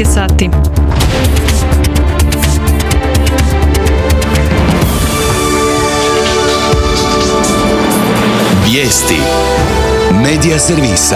je sati. Vijesti Medija servisa.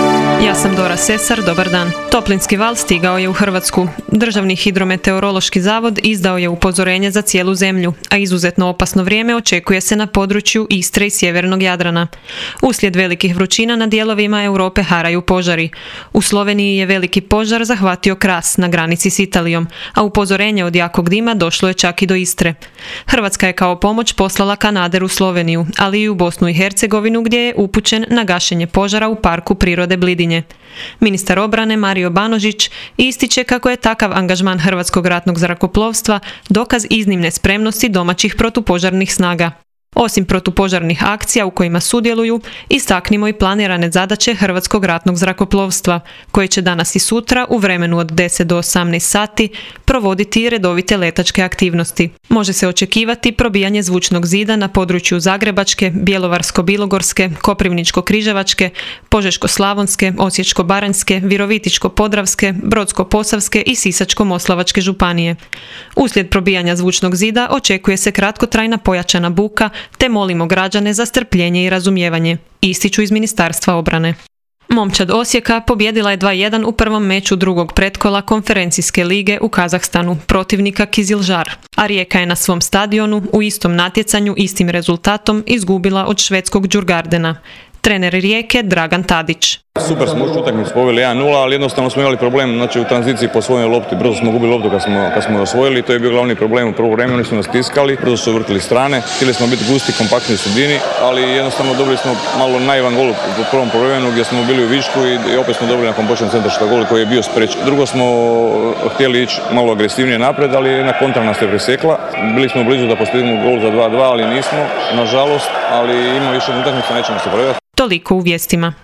Ja sam Dora Sesar, dobar dan. Toplinski val stigao je u Hrvatsku. Državni hidrometeorološki zavod izdao je upozorenje za cijelu zemlju, a izuzetno opasno vrijeme očekuje se na području Istre i sjevernog Jadrana. Uslijed velikih vrućina na dijelovima Europe haraju požari. U Sloveniji je veliki požar zahvatio Kras na granici s Italijom, a upozorenje od jakog dima došlo je čak i do Istre. Hrvatska je kao pomoć poslala kanader u Sloveniju, ali i u Bosnu i Hercegovinu gdje je upućen na gašenje požara u Parku prirode Blidinje. Ministar obrane Mario Banožić ističe kako je takav angažman Hrvatskog ratnog zrakoplovstva dokaz iznimne spremnosti domaćih protupožarnih snaga. Osim protupožarnih akcija u kojima sudjeluju, istaknimo i planirane zadaće Hrvatskog ratnog zrakoplovstva, koje će danas i sutra u vremenu od 10 do 18 sati provoditi redovite letačke aktivnosti. Može se očekivati probijanje zvučnog zida na području Zagrebačke, Bjelovarsko-bilogorske, Koprivničko-križevačke, Požeško-slavonske, Osječko-baranjske, Virovitičko-podravske, Brodsko-posavske i Sisačko-moslavačke županije. Uslijed probijanja zvučnog zida očekuje se kratkotrajna pojačana buka, te molimo građane za strpljenje i razumijevanje, ističu iz Ministarstva obrane. Momčad Osijeka pobijedila je 2:1 u prvom meču drugog pretkola konferencijske lige u Kazahstanu protivnika Kizilžar, a Rijeka je na svom stadionu u istom natjecanju istim rezultatom izgubila od švedskog Djurgardena. Trener Rijeke Dragan Tadić. Super smo ušli utakmicu, poveli 1:0, ali jednostavno smo imali problem, znači u tranziciji po svojoj lopti, brzo smo gubili loptu kad smo je osvojili, to je bio glavni problem u prvom vremenu, oni su nas tiskali, brzo su vrtili strane, htjeli smo biti gusti, kompaktni u sredini, ali jednostavno dobili smo malo naivan gol u prvom vremenu gdje smo bili u višku i opet smo dobili nakon početnog centra gol koji je bio sprečen. Drugo smo htjeli ići malo agresivnije napred, ali jedna kontra nas je presjekla. Bili smo blizu da postignemo gol za 2:2, ali nismo, nažalost, ali ima više utakmica, nećemo se predati. Toliko u vijestima.